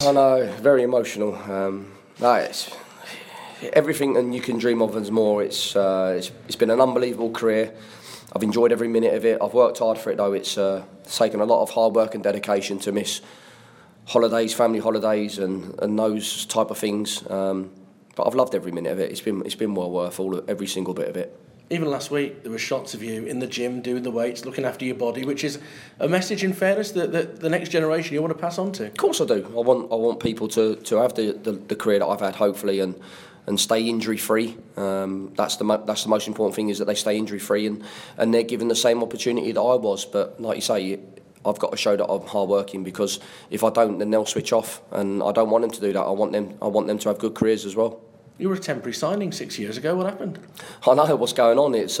I know, very emotional. No, it's everything and you can dream of and more. It's been an unbelievable career. I've enjoyed every minute of it. I've worked hard for it though. It's taken a lot of hard work and dedication to miss holidays, family holidays, and those type of things. But I've loved every minute of it. It's been well worth every single bit of it. Even last week, there were shots of you in the gym doing the weights, looking after your body, which is a message, in fairness, that the next generation you want to pass on to. Of course I do. I want people to have the career that I've had, hopefully, and stay injury free. That's the most important thing, is that they stay injury free and they're given the same opportunity that I was. But like you say, I've got to show that I'm hard working, because if I don't, then they'll switch off, and I don't want them to do that. I want them to have good careers as well. You were a temporary signing 6 years ago. What happened? I know what's going on. It's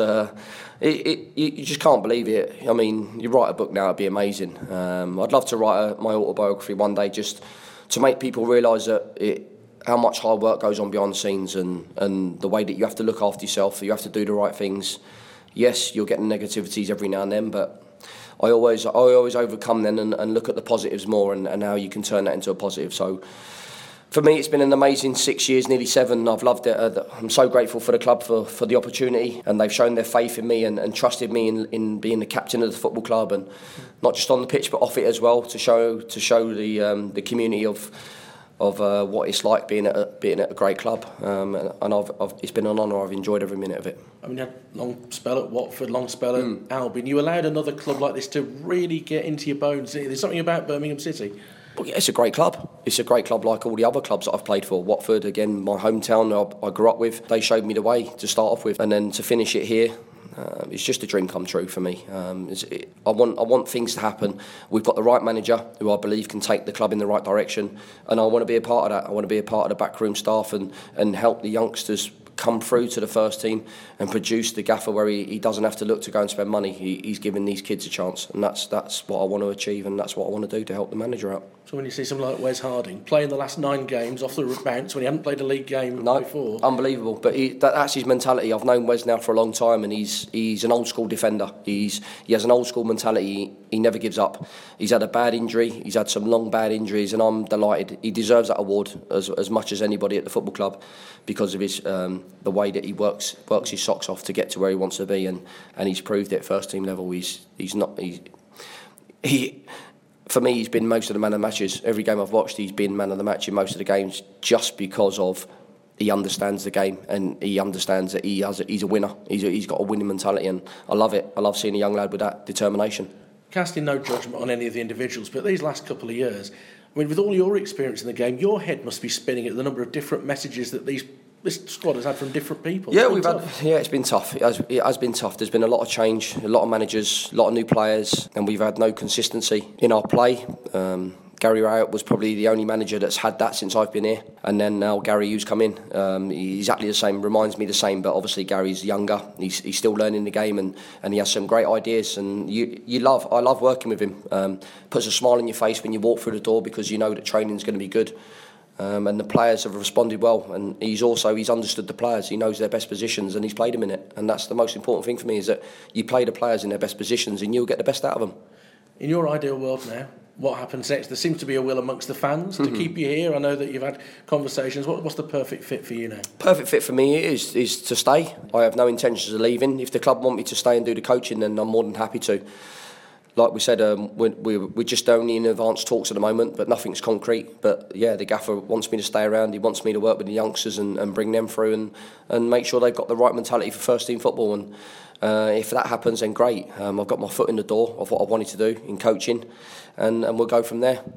you just can't believe it. I mean, you write a book now, it'd be amazing. I'd love to write my autobiography one day, just to make people realise that how much hard work goes on behind the scenes, and the way that you have to look after yourself, you have to do the right things. Yes, you'll get negativities every now and then, but I always overcome them and look at the positives more, and how you can turn that into a positive. So for me, it's been an amazing 6 years, nearly 7. I've loved it. I'm so grateful for the club for the opportunity, and they've shown their faith in me and trusted me in being the captain of the football club, and not just on the pitch but off it as well, to show the community of what it's like being at a great club. And it's been an honour. I've enjoyed every minute of it. I mean, you had a long spell at Watford, long spell at Albion. You allowed another club like this to really get into your bones. There's something about Birmingham City. Well, yeah, it's a great club. It's a great club like all the other clubs that I've played for. Watford, again, my hometown I grew up with. They showed me the way to start off with, and then to finish it here. It's just a dream come true for me. I want things to happen. We've got the right manager, who I believe can take the club in the right direction, and I want to be a part of that. I want to be a part of the backroom staff and help the youngsters come through to the first team and produce the Gaffer where he doesn't have to look to go and spend money. He's giving these kids a chance, and that's what I want to achieve, and that's what I want to do to help the manager out. So when you see someone like Wes Harding playing the last 9 games off the bounce when he hadn't played a league game before. Unbelievable. But that's his mentality. I've known Wes now for a long time, and he's an old school defender. He has an old school mentality. He never gives up. He's had a bad injury. He's had some long bad injuries, and I'm delighted. He deserves that award as much as anybody at the football club, because of his the way that he works his socks off to get to where he wants to be, and he's proved it at first team level. For me, he's been most of the man of the matches. Every game I've watched, he's been man of the match in most of the games, just because of he understands the game, and he understands that he's a winner. He's got a winning mentality, and I love it. I love seeing a young lad with that determination. Casting no judgment on any of the individuals, but these last couple of years, I mean, with all your experience in the game, your head must be spinning at the number of different messages that this squad has had from different people. Yeah, it's been tough. It has been tough. There's been a lot of change, a lot of managers, a lot of new players, and we've had no consistency in our play. Gary Rowett was probably the only manager that's had that since I've been here, and then now Gary, who's come in, he's exactly the same, reminds me the same, but obviously Gary's younger. He's still learning the game, and he has some great ideas, and I love working with him. Puts a smile on your face when you walk through the door, because you know that training's going to be good. And the players have responded well, and he's understood the players. He knows their best positions, and he's played them in it. And that's the most important thing for me, is that you play the players in their best positions, and you'll get the best out of them. In your ideal world now, what happens next? There seems to be a will amongst the fans to keep you here. I know that you've had conversations. What's the perfect fit for you now? Perfect fit for me is to stay. I have no intentions of leaving. If the club want me to stay and do the coaching, then I'm more than happy to. Like we said, we're just only in advanced talks at the moment, but nothing's concrete. But yeah, the Gaffer wants me to stay around. He wants me to work with the youngsters and bring them through and make sure they've got the right mentality for first team football. And if that happens, then great. I've got my foot in the door of what I wanted to do in coaching, and we'll go from there.